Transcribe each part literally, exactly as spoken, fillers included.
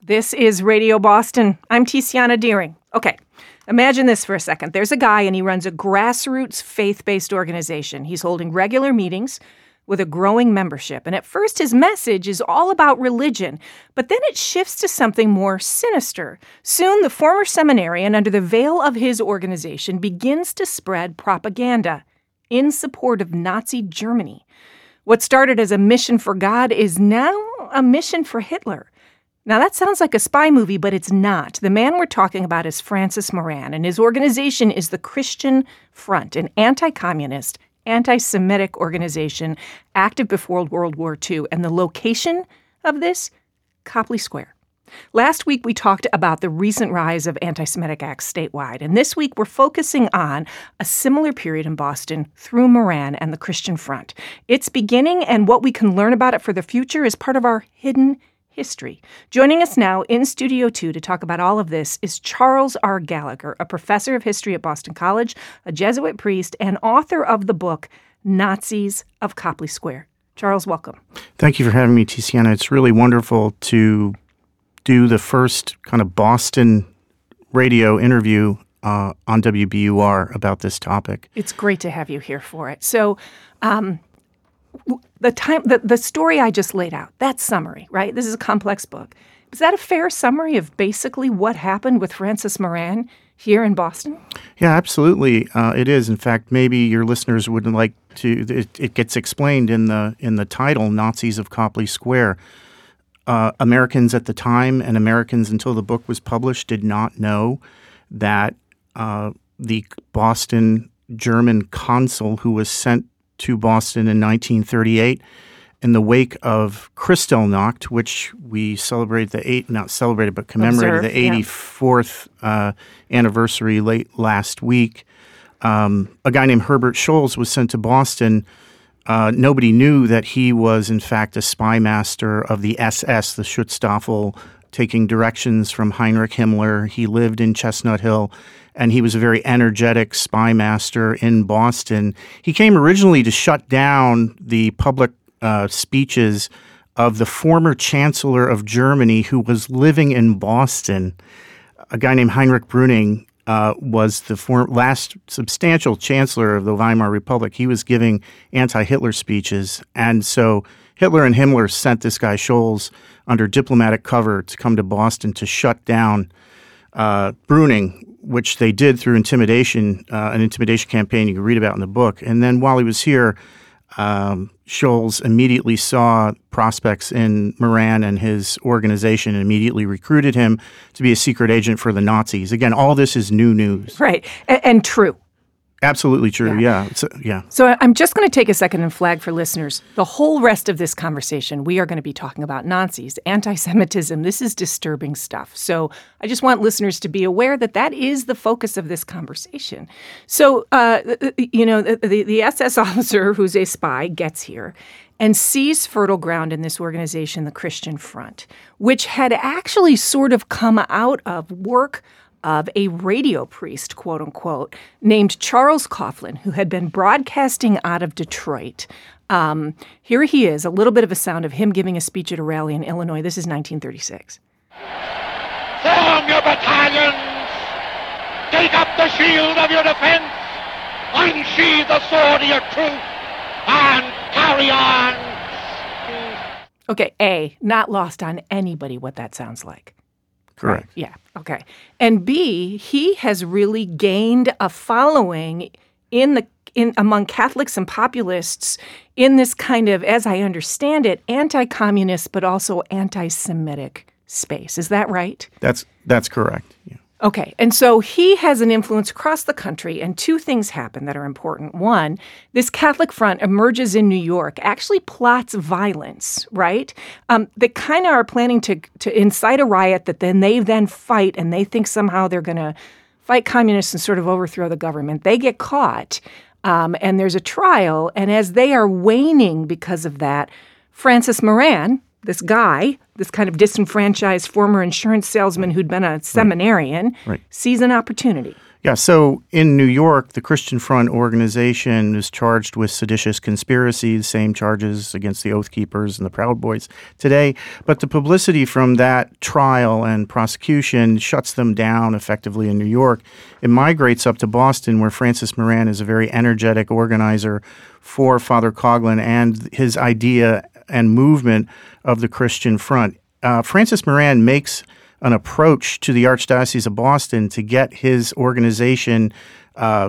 This is Radio Boston. I'm Tiziana Deering. Okay, imagine this for a second. There's a guy and he runs a grassroots faith-based organization. He's holding regular meetings with a growing membership. And at first his message is all about religion, but then it shifts to something more sinister. Soon the former seminarian, under the veil of his organization, begins to spread propaganda in support of Nazi Germany. What started as a mission for God is now a mission for Hitler. Now, that sounds like a spy movie, but it's not. The man we're talking about is Francis Moran, and his organization is the Christian Front, an anti-communist, anti-Semitic organization active before World War Two. And the location of this? Copley Square. Last week, we talked about the recent rise of anti-Semitic acts statewide, and this week we're focusing on a similar period in Boston through Moran and the Christian Front. Its beginning and what we can learn about it for the future is part of our hidden history. Joining us now in Studio two to talk about all of this is Charles R. Gallagher, a professor of history at Boston College, a Jesuit priest, and author of the book Nazis of Copley Square. Charles, welcome. Thank you for having me, Tiziana. It's really wonderful to do the first kind of Boston radio interview uh, on W B U R about this topic. It's great to have you here for it. So, um, The time, the, the story I just laid out, that summary, right? This is a complex book. Is that a fair summary of basically what happened with Francis Moran here in Boston? Yeah, absolutely. Uh, it is. In fact, maybe your listeners would like to. It, it gets explained in the in the title, "Nazis of Copley Square." Uh, Americans at the time, and Americans until the book was published, did not know that uh, the Boston German consul who was sent to Boston in nineteen thirty-eight in the wake of Kristallnacht, which we celebrated the eight, not celebrated, but commemorated Observe, the eighty-fourth yeah. uh, anniversary late last week. Um, a guy named Herbert Scholz was sent to Boston. Uh, nobody knew that he was, in fact, a spy master of the S S, the Schutzstaffel, taking directions from Heinrich Himmler. He lived in Chestnut Hill, and he was a very energetic spy master in Boston. He came originally to shut down the public uh, speeches of the former Chancellor of Germany who was living in Boston. A guy named Heinrich Brüning uh, was the form- last substantial Chancellor of the Weimar Republic. He was giving anti-Hitler speeches, and so Hitler and Himmler sent this guy Scholz under diplomatic cover to come to Boston to shut down uh, Brüning, which they did through intimidation, uh, an intimidation campaign you can read about in the book. And then while he was here, um, Scholz immediately saw prospects in Moran and his organization and immediately recruited him to be a secret agent for the Nazis. Again, all this is new news. Right, and, and true. Absolutely true, yeah. Yeah. So, yeah. so I'm just going to take a second and flag for listeners. The whole rest of this conversation, we are going to be talking about Nazis, anti-Semitism. This is disturbing stuff. So I just want listeners to be aware that that is the focus of this conversation. So, uh, you know, the, the S S officer who's a spy gets here and sees fertile ground in this organization, the Christian Front, which had actually sort of come out of work of a radio priest, quote unquote, named Charles Coughlin, who had been broadcasting out of Detroit. Um, here he is, a little bit of a sound of him giving a speech at a rally in Illinois. This is nineteen thirty-six. Form your battalions! Take up the shield of your defense! Unsheathe the sword of your truth! And carry on! Okay, A, not lost on anybody what that sounds like. Correct. Right. Yeah. Okay. And B, he has really gained a following in the in among Catholics and populists in this kind of, as I understand it, anti-communist but also anti-Semitic space. Is that right? That's that's correct. Yeah. Okay. And so he has an influence across the country, and two things happen that are important. One, this Catholic Front emerges in New York, actually plots violence, right? Um, they kind of are planning to to incite a riot that then they then fight, and they think somehow they're going to fight communists and sort of overthrow the government. They get caught, um, and there's a trial, and as they are waning because of that, Francis Moran, this guy, this kind of disenfranchised former insurance salesman who'd been a seminarian, right. sees an opportunity. Yeah, so in New York, the Christian Front organization is charged with seditious conspiracy, the same charges against the Oath Keepers and the Proud Boys today. But the publicity from that trial and prosecution shuts them down effectively in New York. It migrates up to Boston, where Francis Moran is a very energetic organizer for Father Coughlin and his idea and movement of the Christian Front. Uh, Francis Moran makes an approach to the Archdiocese of Boston to get his organization uh,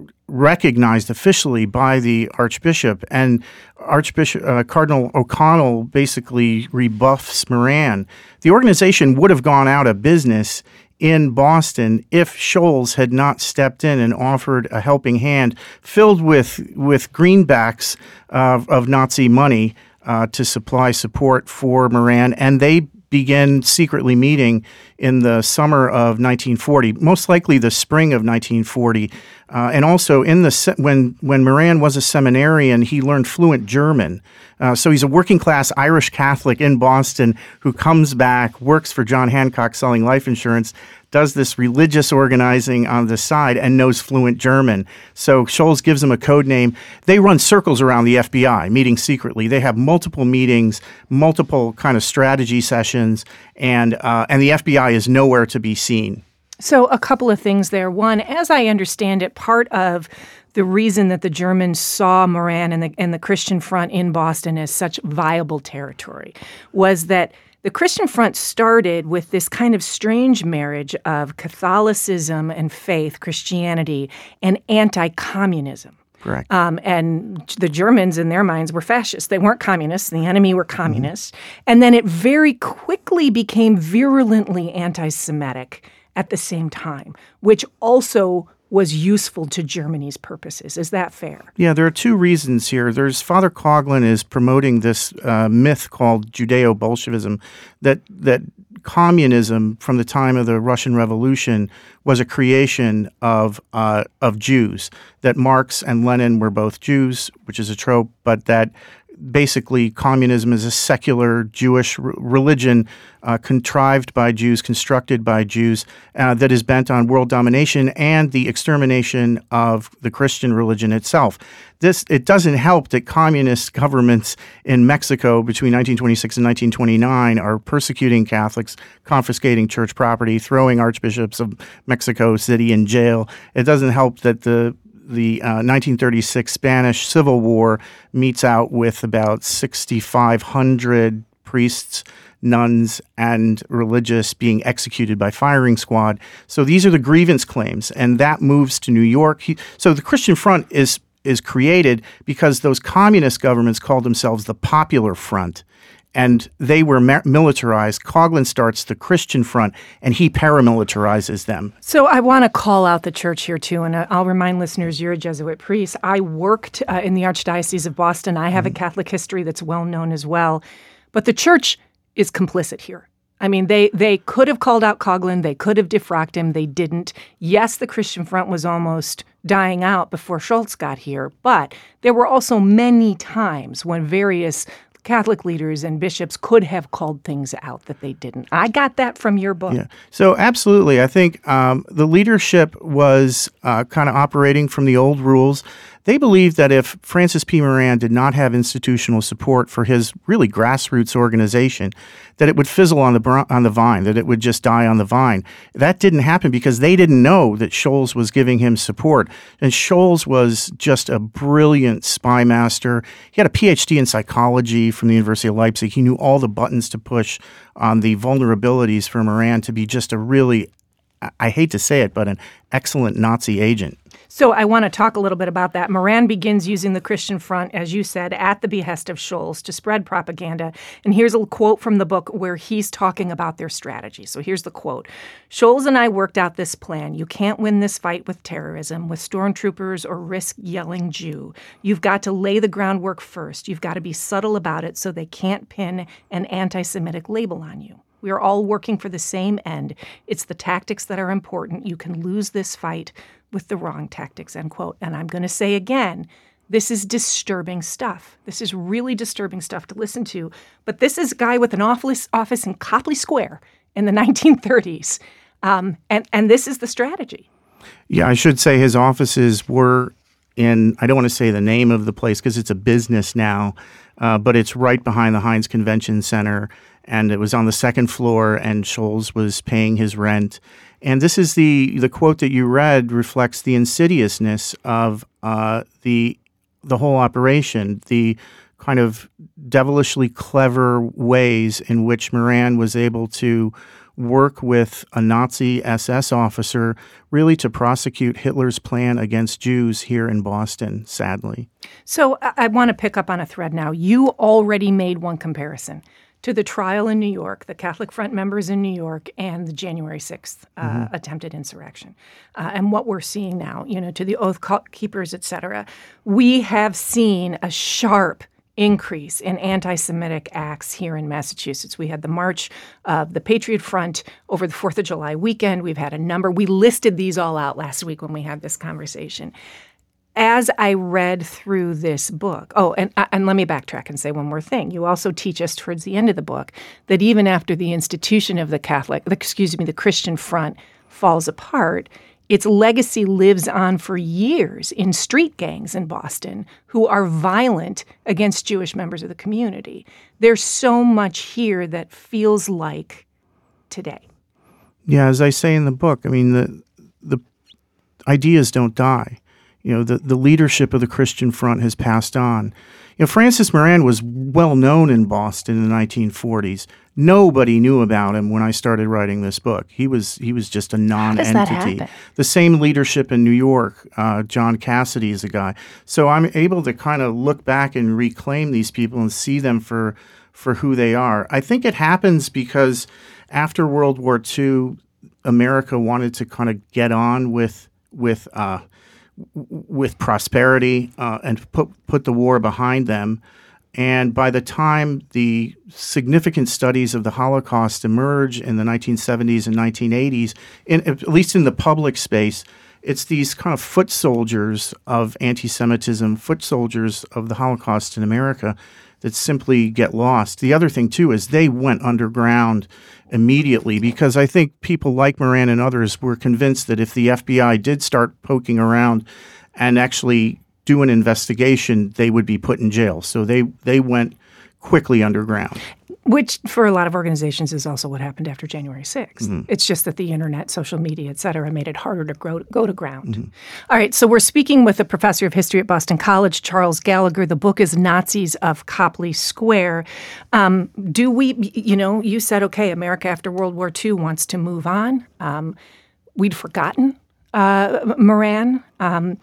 recognized officially by the Archbishop. And Archbishop uh, Cardinal O'Connell basically rebuffs Moran. The organization would have gone out of business in Boston if Scholz had not stepped in and offered a helping hand filled with, with greenbacks uh, of Nazi money uh, to supply support for Moran. And they began secretly meeting in the summer of nineteen forty, most likely the spring of nineteen forty. Uh, and also in the se- when when Moran was a seminarian, he learned fluent German. Uh, so he's a working class Irish Catholic in Boston who comes back, works for John Hancock selling life insurance, does this religious organizing on the side, and knows fluent German. So Scholz gives him a code name. They run circles around the F B I, meeting secretly. They have multiple meetings, multiple kind of strategy sessions, and uh, and the F B I is nowhere to be seen. So a couple of things there. One, as I understand it, part of the reason that the Germans saw Moran and the, and the Christian Front in Boston as such viable territory was that the Christian Front started with this kind of strange marriage of Catholicism and faith, Christianity, and anti-communism. Correct. Um, and the Germans, in their minds, were fascists. They weren't communists. The enemy were communists. Mm-hmm. And then it very quickly became virulently anti-Semitic at the same time, which also was useful to Germany's purposes. Is that fair? Yeah, there are two reasons here. There's Father Coughlin is promoting this uh, myth called Judeo-Bolshevism, that that communism from the time of the Russian Revolution was a creation of uh, of Jews, that Marx and Lenin were both Jews, which is a trope, but that basically communism is a secular Jewish r- religion uh, contrived by Jews, constructed by Jews, uh, that is bent on world domination and the extermination of the Christian religion itself. This it doesn't help that communist governments in Mexico between nineteen twenty-six and nineteen twenty-nine are persecuting Catholics, confiscating church property, throwing archbishops of Mexico City in jail. It doesn't help that the The uh, nineteen thirty-six Spanish Civil War meets out with about sixty-five hundred priests, nuns, and religious being executed by firing squad. So these are the grievance claims, and that moves to New York. He, so the Christian Front is is created because those communist governments called themselves the Popular Front, and they were ma- militarized. Coughlin starts the Christian Front, and he paramilitarizes them. So I want to call out the church here, too, and I'll remind listeners, you're a Jesuit priest. I worked uh, in the Archdiocese of Boston. I have mm-hmm. a Catholic history that's well known as well. But the church is complicit here. I mean, they, they could have called out Coughlin. They could have defrocked him. They didn't. Yes, the Christian Front was almost dying out before Scholz got here, but there were also many times when various Catholic leaders and bishops could have called things out that they didn't. I got that from your book. Yeah. So absolutely. I think um, the leadership was uh, kind of operating from the old rules. They believed that if Francis P. Moran did not have institutional support for his really grassroots organization, that it would fizzle on the on the vine, that it would just die on the vine. That didn't happen because they didn't know that Scholz was giving him support. And Scholz was just a brilliant spy master. He had a P H D in psychology from the University of Leipzig. He knew all the buttons to push on the vulnerabilities for Moran to be just a really, I hate to say it, but an excellent Nazi agent. So I want to talk a little bit about that. Moran begins using the Christian Front, as you said, at the behest of Scholz to spread propaganda. And here's a quote from the book where he's talking about their strategy. So here's the quote. Scholz and I worked out this plan. You can't win this fight with terrorism, with stormtroopers, or risk yelling Jew. You've got to lay the groundwork first. You've got to be subtle about it so they can't pin an anti-Semitic label on you. We are all working for the same end. It's the tactics that are important. You can lose this fight with the wrong tactics, end quote. And I'm going to say again, this is disturbing stuff. This is really disturbing stuff to listen to. But this is a guy with an office, office in Copley Square in the nineteen thirties. Um, and, and this is the strategy. Yeah, I should say his offices were in, I don't want to say the name of the place because it's a business now, uh, but it's right behind the Heinz Convention Center, and it was on the second floor, and Sholes was paying his rent. And this is the the quote that you read reflects the insidiousness of uh, the the whole operation, the kind of devilishly clever ways in which Moran was able to work with a Nazi S S officer really to prosecute Hitler's plan against Jews here in Boston, sadly. So I, I want to pick up on a thread now. You already made one comparison to the trial in New York, the Catholic Front members in New York, and the January sixth uh, mm-hmm. attempted insurrection. Uh, and what we're seeing now, you know, to the Oath Keepers, et cetera. We have seen a sharp increase in anti-Semitic acts here in Massachusetts. We had the March of the Patriot Front over the fourth of July weekend. We've had a number. We listed these all out last week when we had this conversation. As I read through this book, oh, and and let me backtrack and say one more thing. You also teach us towards the end of the book that even after the institution of the Catholic, excuse me, the Christian Front falls apart, its legacy lives on for years in street gangs in Boston who are violent against Jewish members of the community. There's so much here that feels like today. Yeah, as I say in the book, I mean, the the ideas don't die. You know, the, the leadership of the Christian Front has passed on. You know, Francis Moran was well known in Boston in the nineteen forties. Nobody knew about him when I started writing this book. He was he was just a non-entity. How does that happen? The same leadership in New York. Uh, John Cassidy is a guy. So I'm able to kind of look back and reclaim these people and see them for for who they are. I think it happens because after World War Two, America wanted to kind of get on with with. Uh, with prosperity uh, and put put the war behind them. And by the time the significant studies of the Holocaust emerge in the nineteen seventies and nineteen eighties, in, at least in the public space, it's these kind of foot soldiers of anti-Semitism, foot soldiers of the Holocaust in America that simply get lost. The other thing, too, is they went underground immediately because I think people like Moran and others were convinced that if the F B I did start poking around and actually do an investigation, they would be put in jail. So they, they went quickly underground. Which, for a lot of organizations, is also what happened after January sixth. Mm-hmm. It's just that the internet, social media, et cetera, made it harder to grow, go to ground. Mm-hmm. All right, so we're speaking with a professor of history at Boston College, Charles Gallagher. The book is Nazis of Copley Square. Um, do we, you know, you said, okay, America after World War Two wants to move on. Um, we'd forgotten uh, Moran. Um,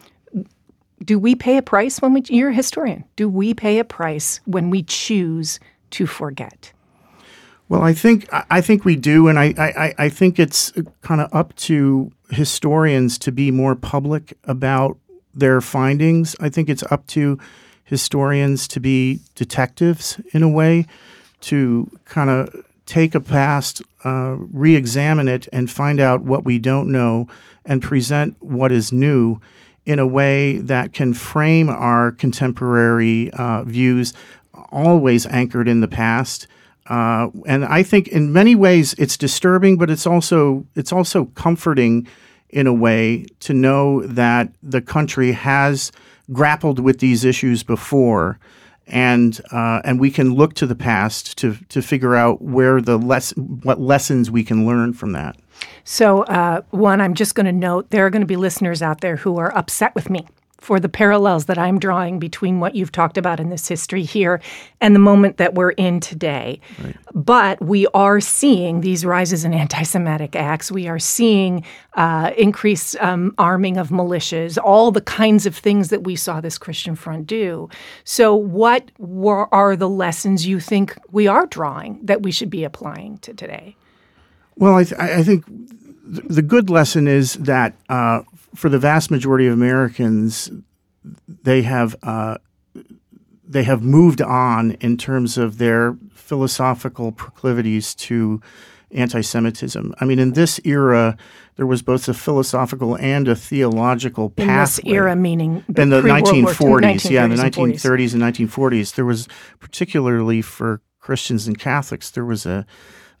do we pay a price when we, you're a historian, do we pay a price when we choose to forget? Well, I think I think we do, and I, I, I think it's kind of up to historians to be more public about their findings. I think it's up to historians to be detectives in a way, to kind of take a past, uh, re-examine it, and find out what we don't know, and present what is new in a way that can frame our contemporary uh, views, always anchored in the past. Uh, and I think in many ways it's disturbing, but it's also it's also comforting in a way to know that the country has grappled with these issues before, and uh, and we can look to the past to to figure out where the less what lessons we can learn from that. So, uh, one, I'm just going to note there are going to be listeners out there who are upset with me for the parallels that I'm drawing between what you've talked about in this history here and the moment that we're in today. Right. But we are seeing these rises in anti-Semitic acts. We are seeing uh, increased um, arming of militias, all the kinds of things that we saw this Christian Front do. So what were, are the lessons you think we are drawing that we should be applying to today? Well, I, th- I think the good lesson is that uh, for the vast majority of Americans, they have uh, they have moved on in terms of their philosophical proclivities to anti-Semitism. I mean, in this era, there was both a philosophical and a theological pathway. In this era, meaning the in the nineteen forties, yeah, the nineteen thirties and nineteen forties, there was, particularly for Christians and Catholics, there was a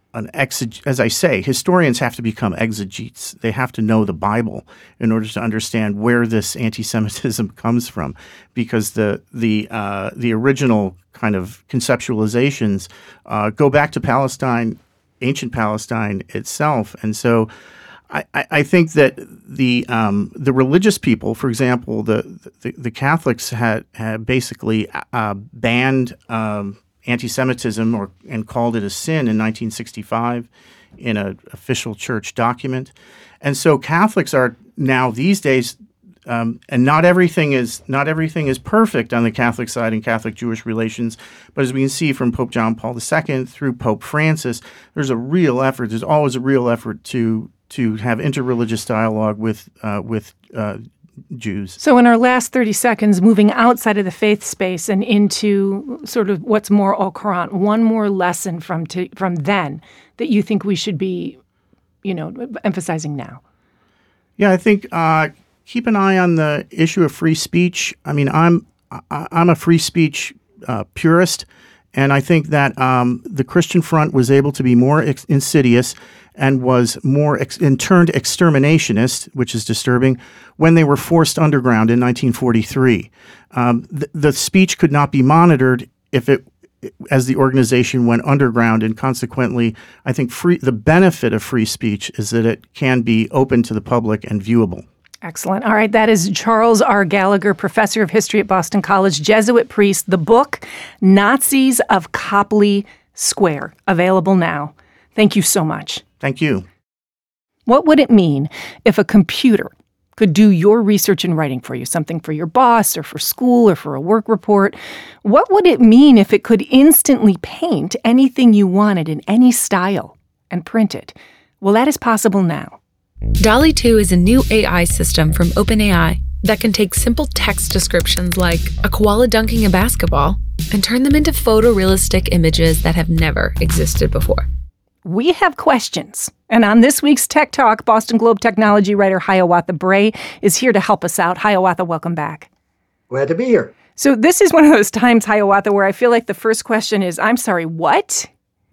an exeg- as I say, historians have to become exegetes. They have to know the Bible in order to understand where this anti-Semitism comes from, because the the uh, the original kind of conceptualizations uh, go back to Palestine, ancient Palestine itself, and so. I, I think that the um, the religious people, for example, the the, the Catholics had had basically uh, banned um, anti-Semitism or and called it a sin in nineteen sixty-five in an official church document, and so Catholics are now these days, um, and not everything is not everything is perfect on the Catholic side in Catholic-Jewish relations, but as we can see from Pope John Paul the Second through Pope Francis, there's a real effort. There's always a real effort to. to have interreligious dialogue with uh, with uh, Jews. So in our last thirty seconds, moving outside of the faith space and into sort of what's more au courant, one more lesson from to, from then that you think we should be, you know, emphasizing now. Yeah, I think uh, keep an eye on the issue of free speech. I mean, I'm I, I'm a free speech uh, purist, and I think that um, the Christian Front was able to be more ex- insidious and was more ex- and turned exterminationist, which is disturbing, when they were forced underground in nineteen forty-three. Um, th- the speech could not be monitored if it, as the organization went underground, and consequently, I think free, the benefit of free speech is that it can be open to the public and viewable. Excellent. All right, that is Charles R. Gallagher, professor of history at Boston College, Jesuit priest. The book, Nazis of Copley Square, available now. Thank you so much. Thank you. What would it mean if a computer could do your research and writing for you, something for your boss or for school or for a work report? What would it mean if it could instantly paint anything you wanted in any style and print it? Well, that is possible now. DALL-E two is a new A I system from OpenAI that can take simple text descriptions like a koala dunking a basketball and turn them into photorealistic images that have never existed before. We have questions. And on this week's Tech Talk, Boston Globe technology writer Hiawatha Bray is here to help us out. Hiawatha, welcome back. Glad to be here. So this is one of those times, Hiawatha, where I feel like the first question is, I'm sorry, what?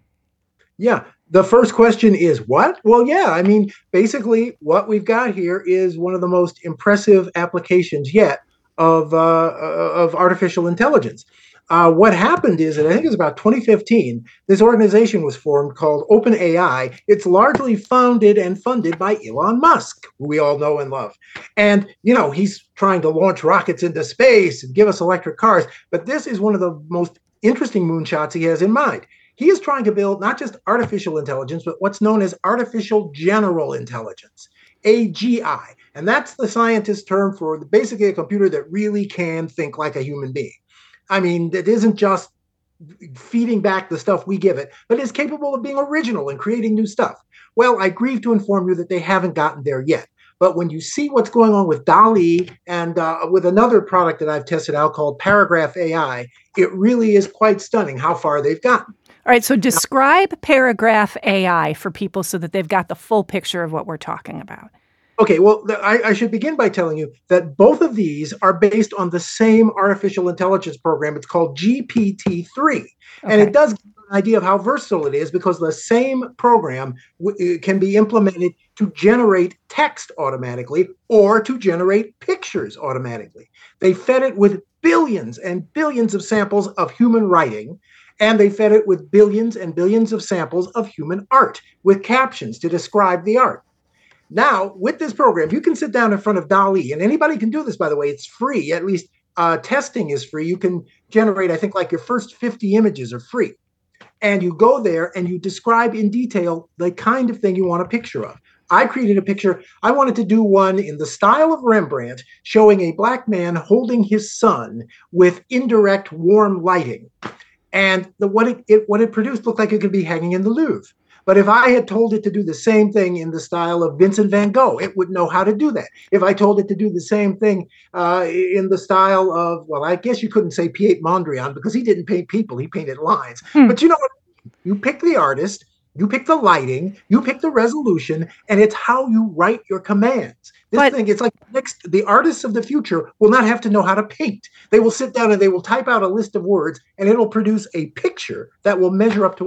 Yeah, the first question is what? Well, yeah, I mean, basically what we've got here is one of the most impressive applications yet of, uh, of artificial intelligence. Uh, what happened is that I think it was about twenty fifteen, this organization was formed called OpenAI. It's largely founded and funded by Elon Musk, who we all know and love. And, you know, he's trying to launch rockets into space and give us electric cars. But this is one of the most interesting moonshots he has in mind. He is trying to build not just artificial intelligence, but what's known as artificial general intelligence, A G I. And that's the scientist term for basically a computer that really can think like a human being. I mean, it isn't just feeding back the stuff we give it, but is capable of being original and creating new stuff. Well, I grieve to inform you that they haven't gotten there yet. But when you see what's going on with DALL-E and uh, with another product that I've tested out called Paragraph A I, it really is quite stunning how far they've gotten. All right, so describe Paragraph A I for people so that they've got the full picture of what we're talking about. Okay, well, I, I should begin by telling you that both of these are based on the same artificial intelligence program. It's called G P T three. Okay. And it does give an idea of how versatile it is because the same program w- can be implemented to generate text automatically or to generate pictures automatically. They fed it with billions and billions of samples of human writing, and they fed it with billions and billions of samples of human art with captions to describe the art. Now, with this program, you can sit down in front of DALL-E, and anybody can do this, by the way. It's free. At least uh, testing is free. You can generate, I think, like your first fifty images are free. And you go there and you describe in detail the kind of thing you want a picture of. I created a picture. I wanted to do one in the style of Rembrandt, showing a black man holding his son with indirect warm lighting. And the, what, it, it, what it produced looked like it could be hanging in the Louvre. But if I had told it to do the same thing in the style of Vincent van Gogh, it would know how to do that. If I told it to do the same thing uh, in the style of, well, I guess you couldn't say Piet Mondrian because he didn't paint people, he painted lines. Hmm. But you know what? You pick the artist, you pick the lighting, you pick the resolution, and it's how you write your commands. This but, thing, it's like next, the artists of the future will not have to know how to paint. They will sit down and they will type out a list of words, and it'll produce a picture that will measure up to what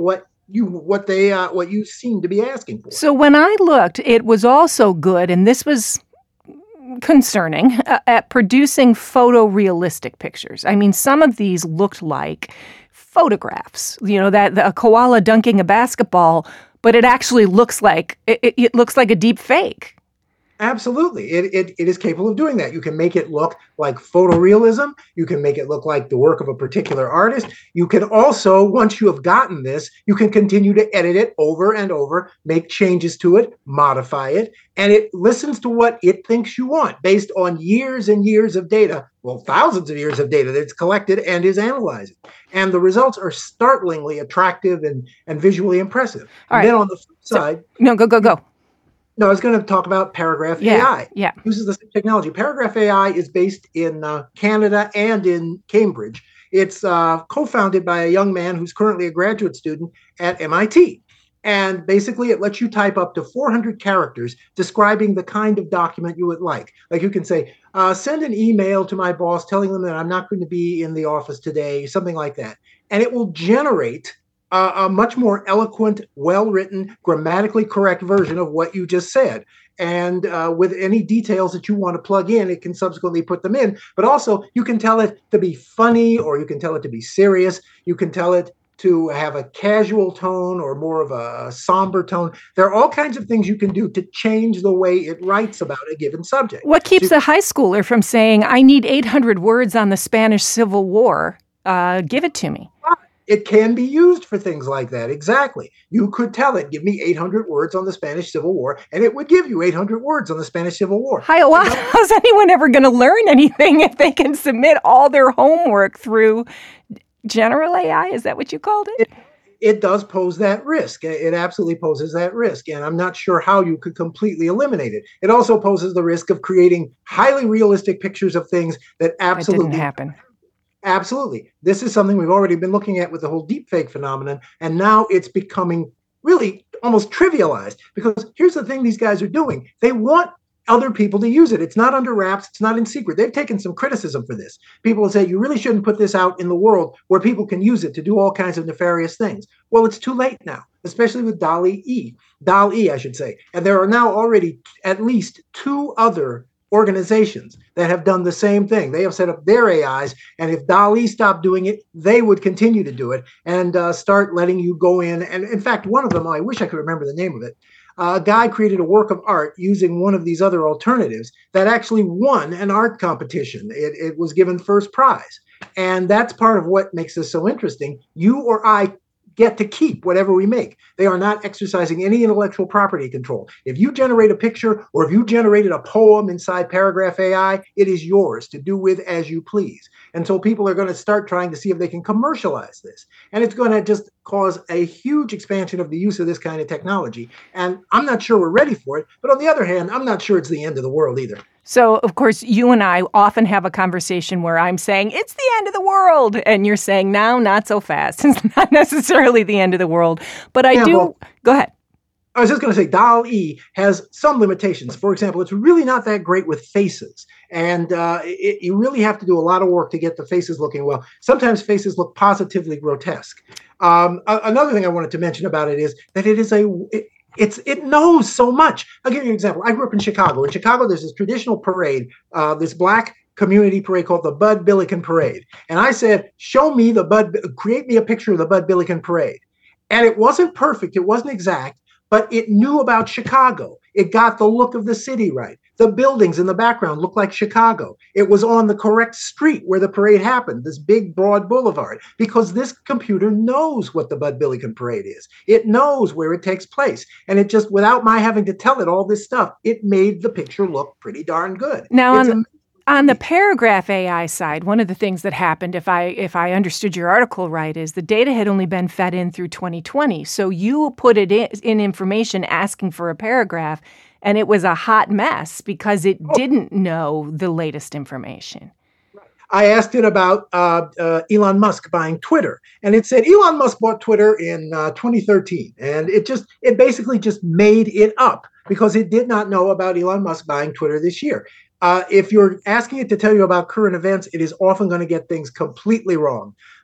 you what they uh, what you seem to be asking for. So when I looked, it was also good, and this was concerning, uh, at producing photorealistic pictures. I mean, some of these looked like photographs. You know, that the, a koala dunking a basketball, but it actually looks like it, it looks like a deep fake. Absolutely. It, it it is capable of doing that. You can make it look like photorealism. You can make it look like the work of a particular artist. You can also, once you have gotten this, you can continue to edit it over and over, make changes to it, modify it, and it listens to what it thinks you want based on years and years of data, well, thousands of years of data that it's collected and is analyzing. And the results are startlingly attractive and, and visually impressive. All and right. then on the flip side... So, no, go, go, go. No, I was going to talk about Paragraph yeah, A I. Yeah. It uses the same technology. Paragraph A I is based in uh, Canada and in Cambridge. It's uh, co-founded by a young man who's currently a graduate student at M I T. And basically, it lets you type up to four hundred characters describing the kind of document you would like. Like you can say, uh, send an email to my boss telling them that I'm not going to be in the office today, something like that. And it will generate Uh, a much more eloquent, well-written, grammatically correct version of what you just said. And uh, with any details that you want to plug in, it can subsequently put them in. But also, you can tell it to be funny, or you can tell it to be serious. You can tell it to have a casual tone or more of a somber tone. There are all kinds of things you can do to change the way it writes about a given subject. What keeps so, a high schooler from saying, I need eight hundred words on the Spanish Civil War? Uh, give it to me. It can be used for things like that. Exactly. You could tell it, give me eight hundred words on the Spanish Civil War, and it would give you eight hundred words on the Spanish Civil War. Hi, well, how's anyone ever going to learn anything if they can submit all their homework through general A I? Is that what you called it? It, it does pose that risk. It absolutely poses that risk, and I'm not sure how you could completely eliminate it. It also poses the risk of creating highly realistic pictures of things that absolutely that didn't happen. Absolutely. This is something we've already been looking at with the whole deepfake phenomenon, and now it's becoming really almost trivialized, because here's the thing these guys are doing. They want other people to use it. It's not under wraps. It's not in secret. They've taken some criticism for this. People will say, you really shouldn't put this out in the world where people can use it to do all kinds of nefarious things. Well, it's too late now, especially with DALL-E, DALL-E, I should say. And there are now already at least two other organizations that have done the same thing. They have set up their A Is, and if DALL-E stopped doing it, they would continue to do it and uh, start letting you go in. And in fact, one of them, I wish I could remember the name of it, uh, a guy created a work of art using one of these other alternatives that actually won an art competition. It, it was given first prize. And that's part of what makes this so interesting. You or I get to keep whatever we make. They are not exercising any intellectual property control. If you generate a picture or if you generated a poem inside Paragraph A I, it is yours to do with as you please. And so people are going to start trying to see if they can commercialize this. And it's going to just cause a huge expansion of the use of this kind of technology. And I'm not sure we're ready for it. But on the other hand, I'm not sure it's the end of the world either. So, of course, you and I often have a conversation where I'm saying, it's the end of the world. And you're saying, no, not so fast. It's not necessarily the end of the world. But I yeah, do... Well, go ahead. I was just going to say, DALL-E has some limitations. For example, it's really not that great with faces. And uh, it, you really have to do a lot of work to get the faces looking well. Sometimes faces look positively grotesque. Um, a- another thing I wanted to mention about it is that it is a... It, It's it knows so much. I'll give you an example. I grew up in Chicago. In Chicago, there's this traditional parade, uh, this black community parade called the Bud Billiken Parade. And I said, show me the Bud, create me a picture of the Bud Billiken Parade. And it wasn't perfect. It wasn't exact, but it knew about Chicago. It got the look of the city right. The buildings in the background looked like Chicago. It was on the correct street where the parade happened, this big, broad boulevard, because this computer knows what the Bud Billiken Parade is. It knows where it takes place. And it just, without my having to tell it all this stuff, it made the picture look pretty darn good. Now, it's on, on the Paragraph A I side, one of the things that happened, if I if I understood your article right, is the data had only been fed in through twenty twenty. So you put it in, in information asking for a paragraph, and it was a hot mess because it oh. didn't know the latest information. I asked it about uh, uh, Elon Musk buying Twitter, and it said Elon Musk bought Twitter in uh, twenty thirteen, and it just it basically just made it up because it did not know about Elon Musk buying Twitter this year. Uh, if you're asking it to tell you about current events, it is often going to get things completely wrong.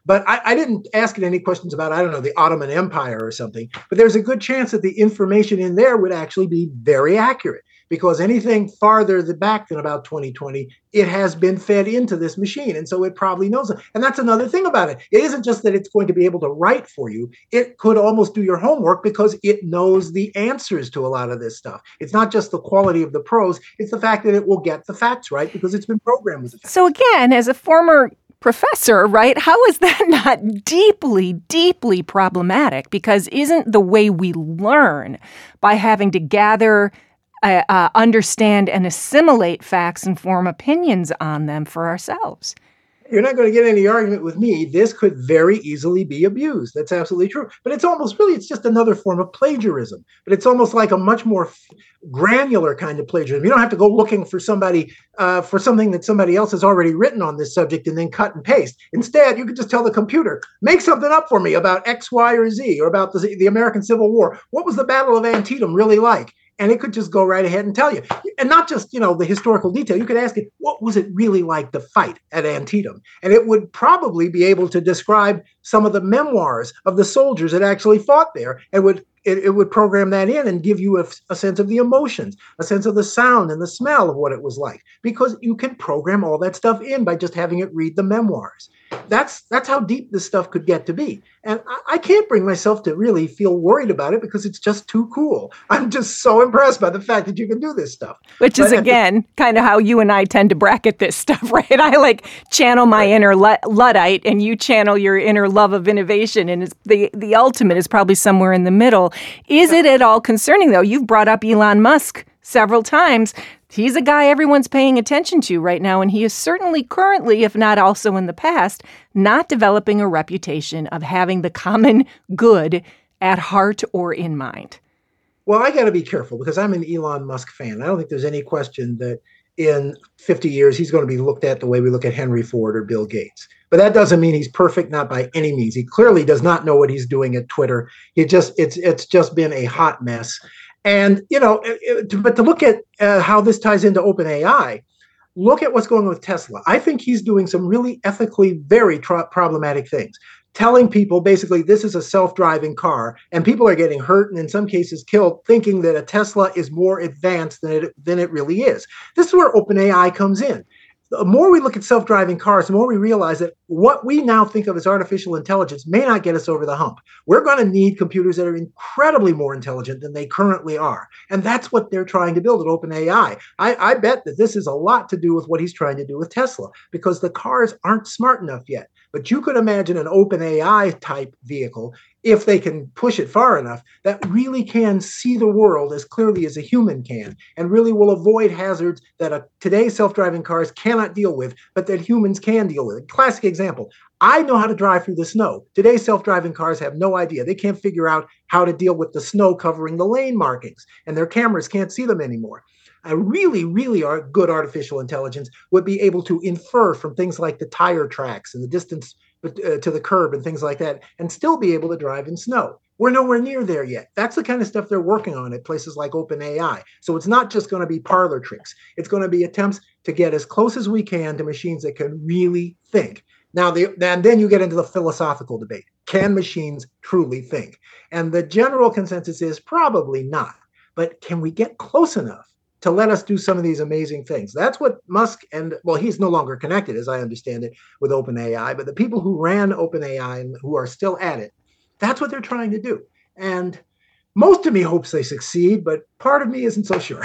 But I, I didn't ask it any questions about, I don't know, the Ottoman Empire or something. But there's a good chance that the information in there would actually be very accurate, because anything farther back than about twenty twenty, it has been fed into this machine. And so it probably knows it. And that's another thing about it. It isn't just that it's going to be able to write for you. It could almost do your homework because it knows the answers to a lot of this stuff. It's not just the quality of the prose. It's the fact that it will get the facts right because it's been programmed with the facts. So again, as a former professor, right, how is that not deeply, deeply problematic? Because isn't the way we learn by having to gather, uh, uh, understand, and assimilate facts and form opinions on them for ourselves? You're not going to get any argument with me. This could very easily be abused. That's absolutely true. But it's almost really, it's just another form of plagiarism. But it's almost like a much more f- granular kind of plagiarism. You don't have to go looking for somebody, uh, for something that somebody else has already written on this subject and then cut and paste. Instead, you could just tell the computer, make something up for me about X, Y, or Z, or about the, the American Civil War. What was the Battle of Antietam really like? And it could just go right ahead and tell you. And not just, you know, the historical detail. You could ask it, what was it really like to fight at Antietam? And it would probably be able to describe some of the memoirs of the soldiers that actually fought there, and would it, it would program that in and give you a, a sense of the emotions, a sense of the sound and the smell of what it was like, because you can program all that stuff in by just having it read the memoirs. That's that's how deep this stuff could get to be. And I, I can't bring myself to really feel worried about it because it's just too cool. I'm just so impressed by the fact that you can do this stuff. Which is, but again, the, kind of how you and I tend to bracket this stuff, right? I like channel my right. inner Luddite, and you channel your inner love of innovation. And it's the, the ultimate is probably somewhere in the middle. Is it at all concerning, though? You've brought up Elon Musk several times. He's a guy everyone's paying attention to right now, and he is certainly currently, if not also in the past, not developing a reputation of having the common good at heart or in mind. Well, I got to be careful because I'm an Elon Musk fan. I don't think there's any question that in fifty years, he's going to be looked at the way we look at Henry Ford or Bill Gates. But that doesn't mean he's perfect, not by any means. He clearly does not know what he's doing at Twitter. It just it's it's just been a hot mess. And, you know, it, it, but to look at uh, how this ties into OpenAI, look at what's going on with Tesla. I think he's doing some really ethically very tr- problematic things, telling people basically this is a self-driving car, and people are getting hurt and in some cases killed thinking that a Tesla is more advanced than it, than it really is. This is where OpenAI comes in. The more we look at self-driving cars, the more we realize that what we now think of as artificial intelligence may not get us over the hump. We're going to need computers that are incredibly more intelligent than they currently are. And that's what they're trying to build at OpenAI. I, I bet that this is a lot to do with what he's trying to do with Tesla, because the cars aren't smart enough yet. But you could imagine an OpenAI type vehicle, if they can push it far enough, that really can see the world as clearly as a human can, and really will avoid hazards that a, today's self-driving cars cannot deal with, but that humans can deal with. Classic example. I know how to drive through the snow. Today's self-driving cars have no idea. They can't figure out how to deal with the snow covering the lane markings, and their cameras can't see them anymore. A really, really good artificial intelligence would be able to infer from things like the tire tracks and the distance uh, to the curb and things like that, and still be able to drive in snow. We're nowhere near there yet. That's the kind of stuff they're working on at places like OpenAI. So it's not just going to be parlor tricks. It's going to be attempts to get as close as we can to machines that can really think. Now, the, and then you get into the philosophical debate. Can machines truly think? And the general consensus is probably not. But can we get close enough to let us do some of these amazing things? That's what Musk and, well, he's no longer connected, as I understand it, with OpenAI, but the people who ran OpenAI and who are still at it, that's what they're trying to do. And most of me hopes they succeed, but part of me isn't so sure.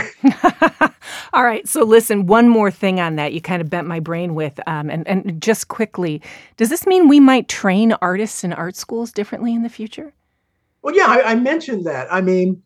All right. So listen, one more thing on that you kind of bent my brain with. Um, and, and just quickly, does this mean we might train artists in art schools differently in the future? Well, yeah, I, I mentioned that. I mean,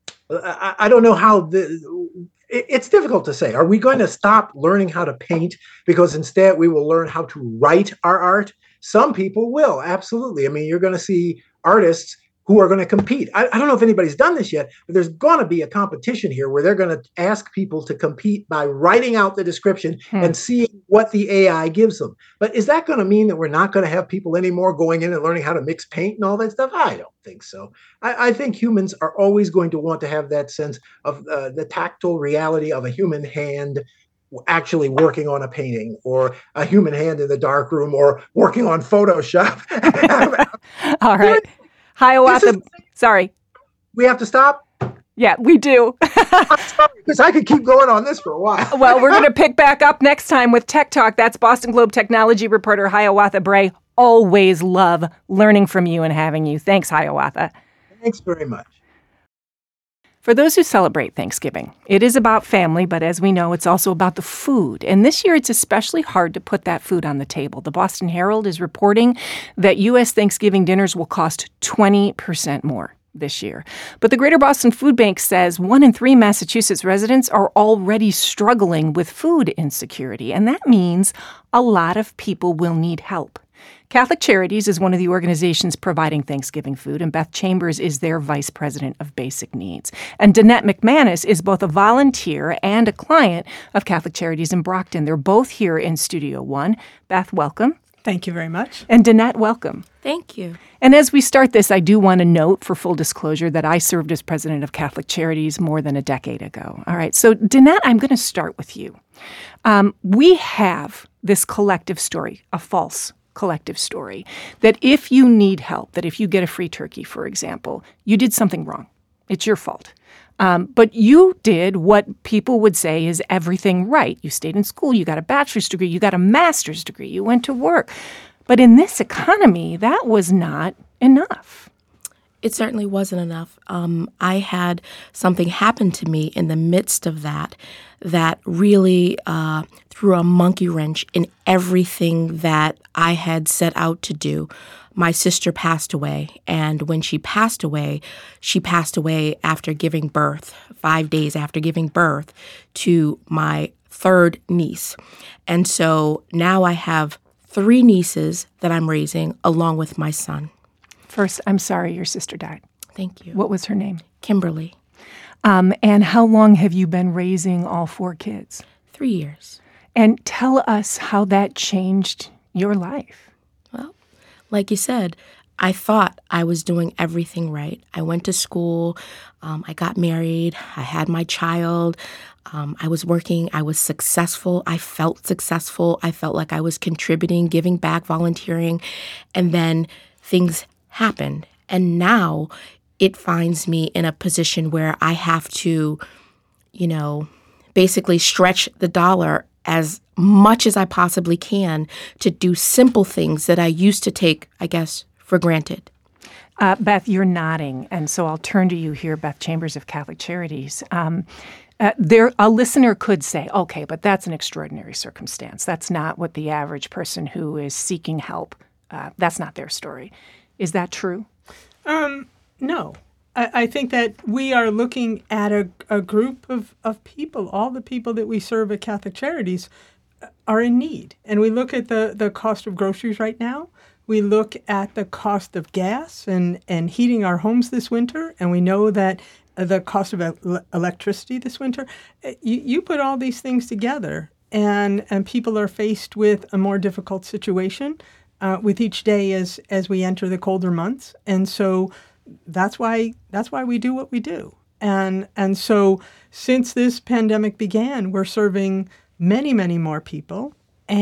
I, I don't know how the... It's difficult to say. Are we going to stop learning how to paint because instead we will learn how to write our art? Some people will, absolutely. I mean, you're going to see artists who are going to compete. I, I don't know if anybody's done this yet, but there's going to be a competition here where they're going to ask people to compete by writing out the description hmm. and seeing what the A I gives them. But is that going to mean that we're not going to have people anymore going in and learning how to mix paint and all that stuff? I don't think so. I, I think humans are always going to want to have that sense of uh, the tactile reality of a human hand actually working on a painting or a human hand in the dark room or working on Photoshop. All right. Hiawatha, is, sorry. We have to stop? Yeah, we do. Because I could keep going on this for a while. Well, we're going to pick back up next time with Tech Talk. That's Boston Globe technology reporter Hiawatha Bray. Always love learning from you and having you. Thanks, Hiawatha. Thanks very much. For those who celebrate Thanksgiving, it is about family, but as we know, it's also about the food. And this year, it's especially hard to put that food on the table. The Boston Herald is reporting that U S Thanksgiving dinners will cost twenty percent more this year. But the Greater Boston Food Bank says one in three Massachusetts residents are already struggling with food insecurity, and that means a lot of people will need help. Catholic Charities is one of the organizations providing Thanksgiving food, and Beth Chambers is their vice president of basic needs. And Danette McManus is both a volunteer and a client of Catholic Charities in Brockton. They're both here in Studio One. Beth, welcome. Thank you very much. And Danette, welcome. Thank you. And as we start this, I do want to note, for full disclosure, that I served as president of Catholic Charities more than a decade ago. All right, so Danette, I'm going to start with you. Um, we have this collective story, a false collective story, that if you need help, that if you get a free turkey, for example, you did something wrong. It's your fault. Um, but you did what people would say is everything right. You stayed in school, you got a bachelor's degree, you got a master's degree, you went to work. But in this economy, that was not enough. It certainly wasn't enough. Um, I had something happen to me in the midst of that that really uh, threw a monkey wrench in everything that I had set out to do. My sister passed away, and when she passed away, she passed away after giving birth, five days after giving birth to my third niece. And so now I have three nieces that I'm raising along with my son. First, I'm sorry your sister died. Thank you. What was her name? Kimberly. Um, and how long have you been raising all four kids? Three years. And tell us how that changed your life. Well, like you said, I thought I was doing everything right. I went to school. Um, I got married. I had my child. Um, I was working. I was successful. I felt successful. I felt like I was contributing, giving back, volunteering. And then things happened. And now it finds me in a position where I have to, you know, basically stretch the dollar as much as I possibly can to do simple things that I used to take, I guess, for granted. Uh, Beth, you're nodding, and so I'll turn to you here, Beth Chambers of Catholic Charities. Um, uh, there, a listener could say, okay, but that's an extraordinary circumstance. That's not what the average person who is seeking help, uh, that's not their story. Is that true? Um, no. I, I think that we are looking at a, a group of, of people. All the people that we serve at Catholic Charities are in need. And we look at the, the cost of groceries right now. We look at the cost of gas and, and heating our homes this winter, and we know that the cost of el- electricity this winter. You, you put all these things together, and, and people are faced with a more difficult situation uh, with each day as as we enter the colder months. And so that's why that's why we do what we do. And and so since this pandemic began, we're serving many, many more people.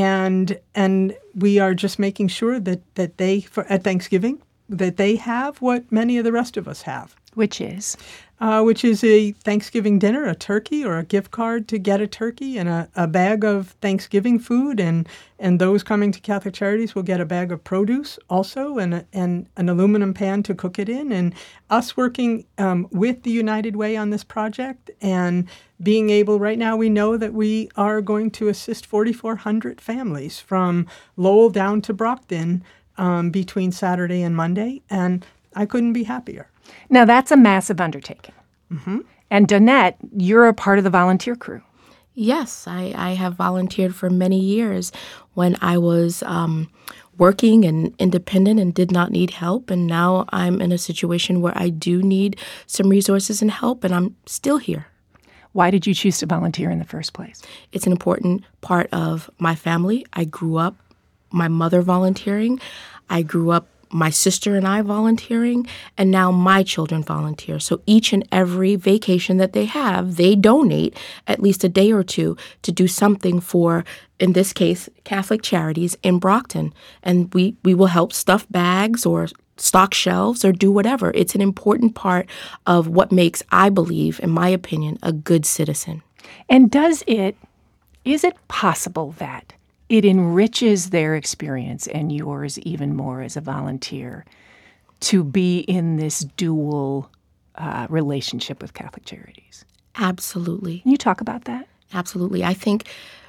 And and we are just making sure that, that they, for, at Thanksgiving, that they have what many of the rest of us have. Which is? Uh, which is a Thanksgiving dinner, a turkey or a gift card to get a turkey and a, a bag of Thanksgiving food. And, and those coming to Catholic Charities will get a bag of produce also and, a, and an aluminum pan to cook it in. And us working um, with the United Way on this project and being able, right now we know that we are going to assist forty-four hundred families from Lowell down to Brockton um, between Saturday and Monday. And I couldn't be happier. Now, that's a massive undertaking. Mm-hmm. And Danette, you're a part of the volunteer crew. Yes, I, I have volunteered for many years when I was um, working and independent and did not need help. And now I'm in a situation where I do need some resources and help, and I'm still here. Why did you choose to volunteer in the first place? It's an important part of my family. I grew up, my mother volunteering. I grew up my sister and I volunteering, and now my children volunteer. So each and every vacation that they have, they donate at least a day or two to do something for, in this case, Catholic Charities in Brockton. And we, we will help stuff bags or stock shelves or do whatever. It's an important part of what makes, I believe, in my opinion, a good citizen. And does it, is it possible that it enriches their experience and yours even more as a volunteer to be in this dual uh, relationship with Catholic Charities? Absolutely. Can you talk about that? Absolutely. I think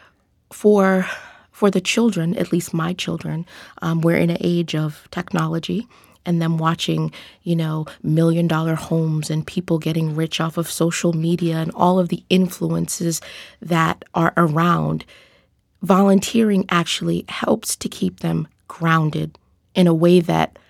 for for the children, at least my children, um, we're in an age of technology, and them watching, you know, million dollar homes and people getting rich off of social media and all of the influences that are around. Volunteering actually helps to keep them grounded in a way that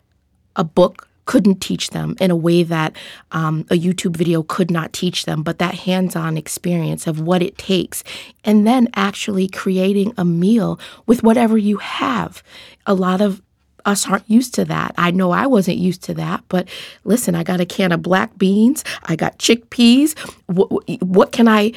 a book couldn't teach them, in a way that um, a YouTube video could not teach them, but that hands-on experience of what it takes, and then actually creating a meal with whatever you have. A lot of us aren't used to that. I know I wasn't used to that, but listen, I got a can of black beans, I got chickpeas. What, what can I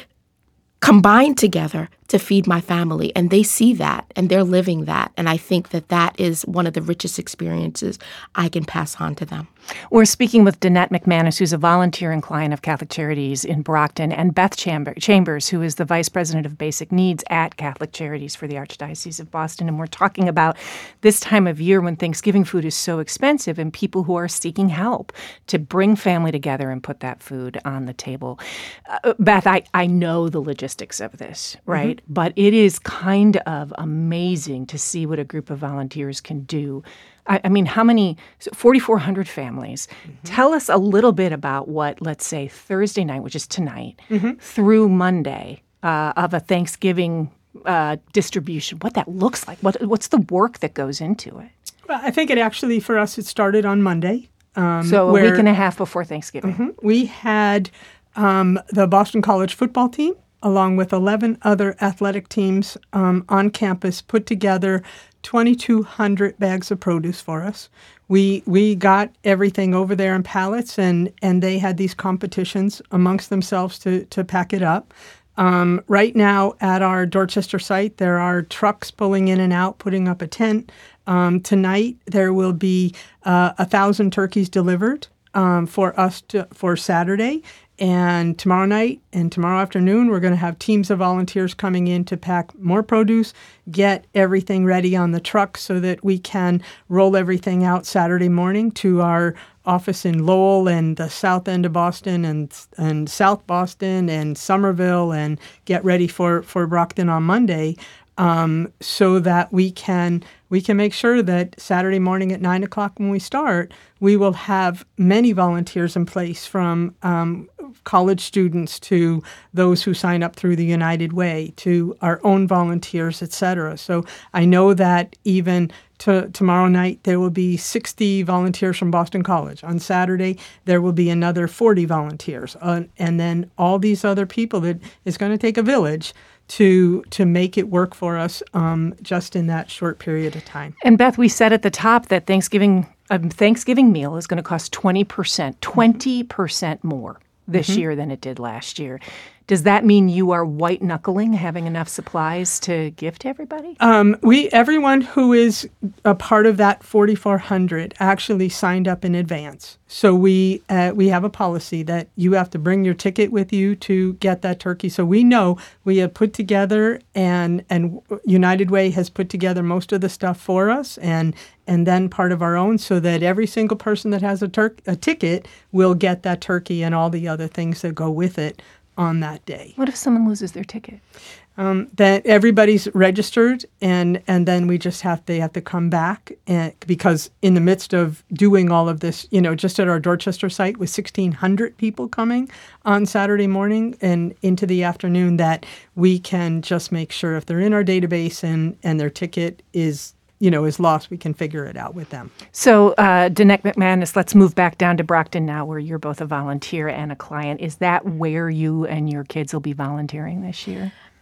combine together to feed my family? And they see that and they're living that. And I think that that is one of the richest experiences I can pass on to them. We're speaking with Danette McManus, who's a volunteer and client of Catholic Charities in Brockton, and Beth Chamber- Chambers, who is the Vice President of Basic Needs at Catholic Charities for the Archdiocese of Boston. And we're talking about this time of year when Thanksgiving food is so expensive and people who are seeking help to bring family together and put that food on the table. Uh, Beth, I, I know the logistics of this, right? Mm-hmm. But it is kind of amazing to see what a group of volunteers can do. I, I mean, how many, forty-four hundred families. Mm-hmm. Tell us a little bit about what, let's say, Thursday night, which is tonight, mm-hmm. through Monday uh, of a Thanksgiving uh, distribution, what that looks like. What What's the work that goes into it? Well, I think it actually, for us, it started on Monday. Um, so a where, week and a half before Thanksgiving. Mm-hmm, we had um, the Boston College football team, along with eleven other athletic teams um, on campus, put together twenty-two hundred bags of produce for us. We we got everything over there in pallets, and, and they had these competitions amongst themselves to, to pack it up. Um, right now at our Dorchester site, there are trucks pulling in and out, putting up a tent. Um, tonight, there will be uh, a thousand turkeys delivered um, for us to, for Saturday. And tomorrow night and tomorrow afternoon, we're going to have teams of volunteers coming in to pack more produce, get everything ready on the truck so that we can roll everything out Saturday morning to our office in Lowell and the south end of Boston and and South Boston and Somerville, and get ready for, for Brockton on Monday. Um, so that we can we can make sure that Saturday morning at nine o'clock when we start, we will have many volunteers in place, from um, college students to those who sign up through the United Way, to our own volunteers, et cetera. So I know that even to, tomorrow night there will be sixty volunteers from Boston College. On Saturday there will be another forty volunteers, uh, and then all these other people. That it's going to take a village to to make it work for us um, just in that short period of time. And Beth, we said at the top that Thanksgiving a Thanksgiving meal is going to cost twenty percent, twenty percent more this mm-hmm. year than it did last year. Does that mean you are white-knuckling, having enough supplies to give to everybody? Um, we everyone who is a part of that forty-four hundred actually signed up in advance. So we uh, we have a policy that you have to bring your ticket with you to get that turkey. So we know we have put together, and and United Way has put together most of the stuff for us, and and then part of our own, so that every single person that has a, tur- a ticket will get that turkey and all the other things that go with it on that day. What if someone loses their ticket? Um, that everybody's registered, and and then we just have they have to come back, and, because in the midst of doing all of this, you know, just at our Dorchester site with sixteen hundred people coming on Saturday morning and into the afternoon, that we can just make sure if they're in our database and and their ticket is, you know, is lost, we can figure it out with them. So, uh, Danette McManus, let's move back down to Brockton now, where you're both a volunteer and a client. Is that where you and your kids will be volunteering this year?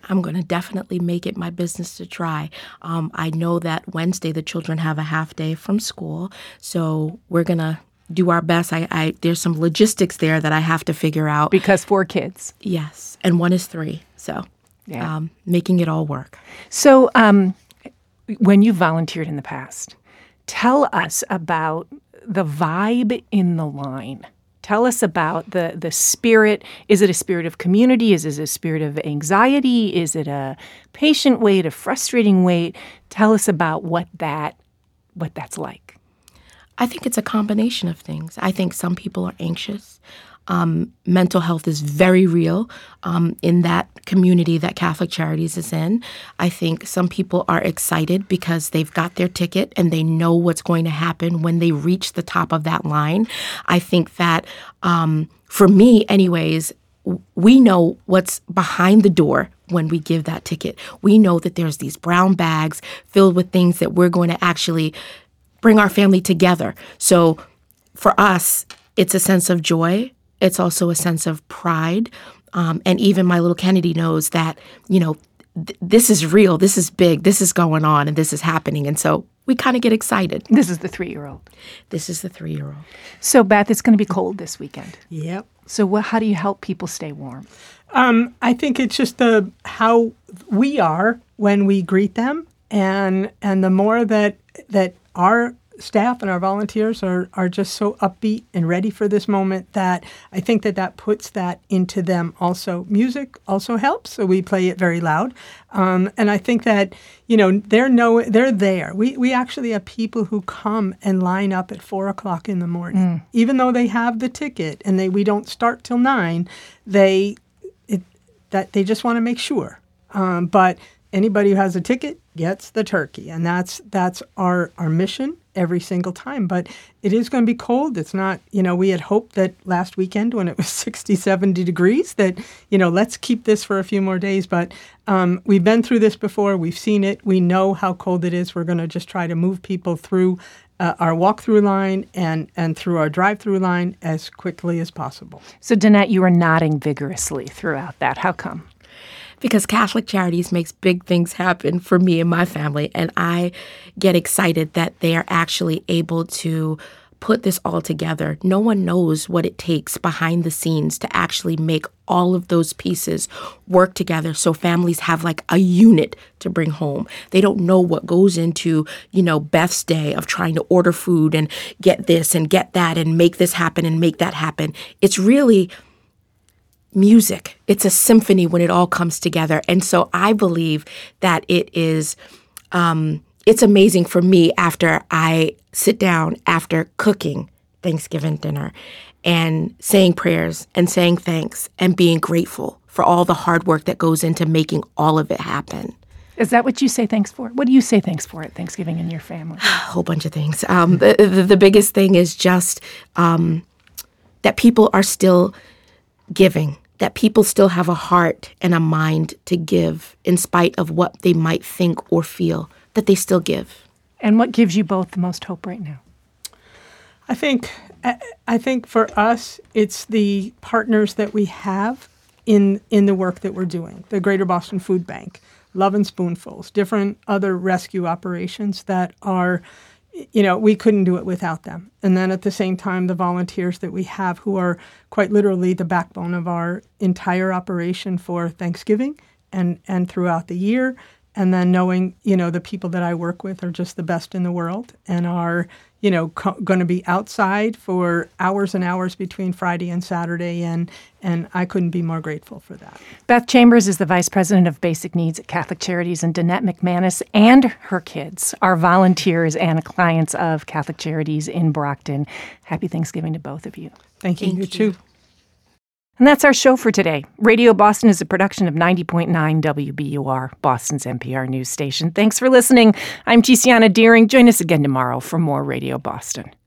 I'm going to definitely make it my business to try. Um, I know that Wednesday the children have a half day from school, so we're going to do our best. I, I there's some logistics there that I have to figure out. Because four kids. Yes, and one is three, so Yeah. um, making it all work. So um, when you volunteered in the past, tell us about the vibe in the line. Tell us about the the spirit. Is it a spirit of community? Is it a spirit of anxiety? Is it a patient wait, a frustrating wait? Tell us about what that what that's like. I think it's a combination of things. I think some people are anxious. Um, mental health is very real um, in that community that Catholic Charities is in. I think some people are excited because they've got their ticket and they know what's going to happen when they reach the top of that line. I think that, um, for me anyways, w- we know what's behind the door when we give that ticket. We know that there's these brown bags filled with things that we're going to actually bring our family together. So for us, it's a sense of joy. It's also a sense of pride. Um, and even my little Kennedy knows that, you know, th- this is real, this is big, this is going on, and this is happening. And so we kind of get excited. This is the three-year-old. This is the three-year-old. So, Beth, it's going to be cold this weekend. Yep. So what, how do you help people stay warm? Um, I think it's just the how we are when we greet them, and and the more that that our staff and our volunteers are are just so upbeat and ready for this moment, that I think that that puts that into them also. Music also helps, so we play it very loud. Um, and I think that, you know, they're no, they're there. We we actually have people who come and line up at four o'clock in the morning. Mm. Even though they have the ticket and they we don't start till nine, they it, that they just want to make sure. Um, but anybody who has a ticket gets the turkey, and that's that's our our mission every single time. But it is going to be cold. It's not, you know, we had hoped that last weekend when it was sixty, seventy degrees that, you know, let's keep this for a few more days. But um, we've been through this before. We've seen it. We know how cold it is. We're going to just try to move people through uh, our walk-through line and, and through our drive-through line as quickly as possible. So, Danette, you were nodding vigorously throughout that. How come? Because Catholic Charities makes big things happen for me and my family. And I get excited that they are actually able to put this all together. No one knows what it takes behind the scenes to actually make all of those pieces work together so families have like a unit to bring home. They don't know what goes into, you know, Beth's day of trying to order food and get this and get that and make this happen and make that happen. It's really music. It's a symphony when it all comes together. And so I believe that it is, um, it's amazing for me after I sit down after cooking Thanksgiving dinner and saying prayers and saying thanks and being grateful for all the hard work that goes into making all of it happen. Is that what you say thanks for? What do you say thanks for at Thanksgiving in your family? A whole bunch of things. Um, the, the, the biggest thing is just um, that people are still giving, that people still have a heart and a mind to give in spite of what they might think or feel, that they still give. And what gives you both the most hope right now? I think I think for us, it's the partners that we have in in the work that we're doing. The Greater Boston Food Bank, Lovin' Spoonfuls, different other rescue operations that are, you know, we couldn't do it without them. And then at the same time, the volunteers that we have who are quite literally the backbone of our entire operation for Thanksgiving and, and throughout the year. And then knowing, you know, the people that I work with are just the best in the world and are, you know, co- going to be outside for hours and hours between Friday and Saturday. And, and I couldn't be more grateful for that. Beth Chambers is the Vice President of Basic Needs at Catholic Charities, and Danette McManus and her kids are volunteers and clients of Catholic Charities in Brockton. Happy Thanksgiving to both of you. Thank you. Thank you you. too. And that's our show for today. Radio Boston is a production of ninety point nine W B U R, Boston's N P R news station. Thanks for listening. I'm Tiziana Deering. Join us again tomorrow for more Radio Boston.